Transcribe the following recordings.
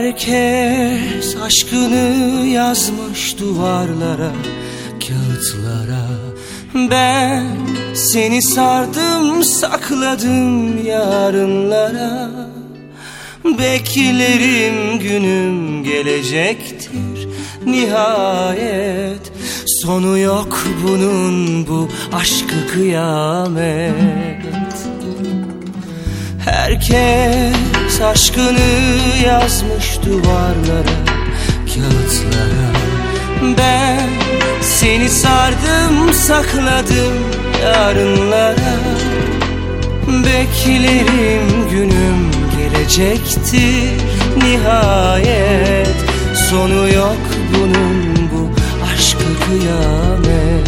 Herkes aşkını yazmış duvarlara, kağıtlara. Ben seni sardım, sakladım yarınlara. Beklerim günüm gelecektir nihayet. Sonu yok bunun, bu aşkı kıyamet. Herkes aşkını yazmış duvarlara, kağıtlara. Ben seni sardım, sakladım yarınlara. Beklerim günüm gelecektir nihayet. Sonu yok bunun, bu aşkı kıyamet.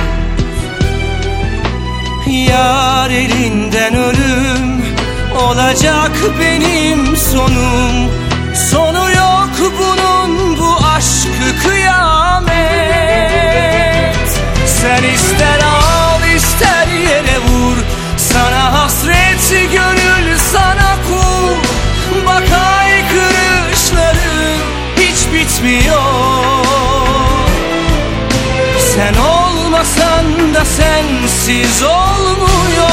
Yar elinden ölüm olacak benim sonum. Sonu yok bunun, bu aşkı kıyamet. Sen ister al ister yere vur, sana hasret gönül sana kul. Bak haykırışların hiç bitmiyor. Sen olmasan da sensiz olmuyor.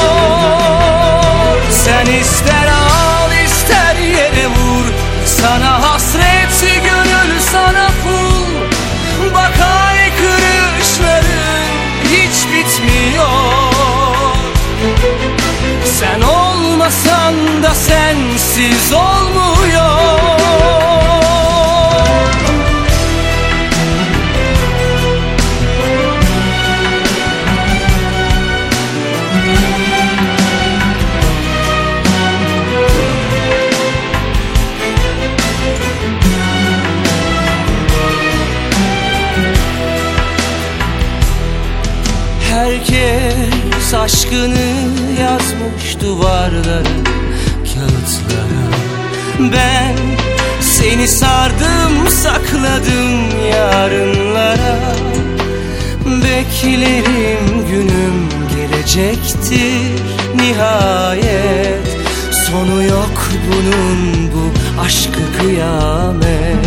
Sen ister al ister yere vur, sana hasret gönül sana kul. Bak haykırışların hiç bitmiyor. Sen olmasan da sensiz olmuyor. Herkes aşkını yazmış duvarlara, kağıtlara. Ben seni sardım, sakladım yarınlara. Beklerim günüm gelecektir nihayet. Sonu yok bunun, bu aşkı kıyamet.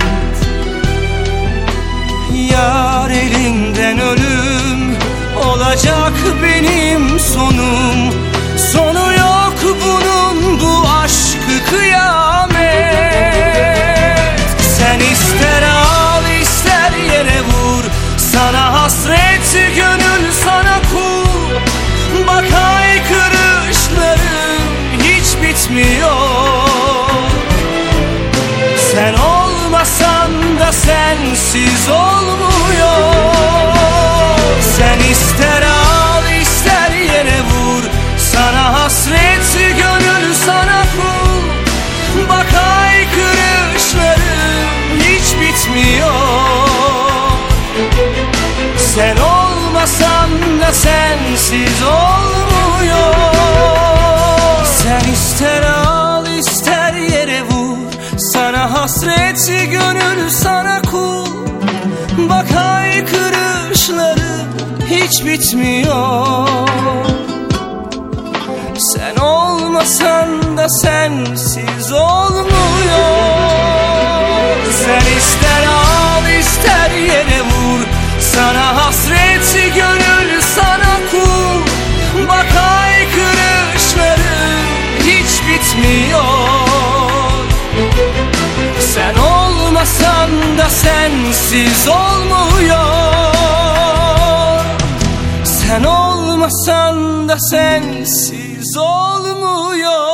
Yar elinden ölüm olacak benim sonum. Sonu yok bunun, bu aşkı kıyamet. Sen ister al ister yere vur, sana hasret gönül sana kul. Bak haykırışların hiç bitmiyor. Sen olmasan da sensiz olmuyor. Sen ister al ister yere vur, sana hasret gönül sana kul. Bak haykırışların hiç bitmiyor. Sen olmasan da sensiz olmuyor. Sen ister al ister yere vur, sana hasret gönül sana kul. Bak haykırışların hiç bitmiyor. Sen olmasan da sensiz olmuyor. Sen ister al ister yere vur, sana hasret gönül sana kul. Bak haykırışların hiç bitmiyor. Sen olmasan da sensiz olmuyor. Sen olmasan da sensiz olmuyor.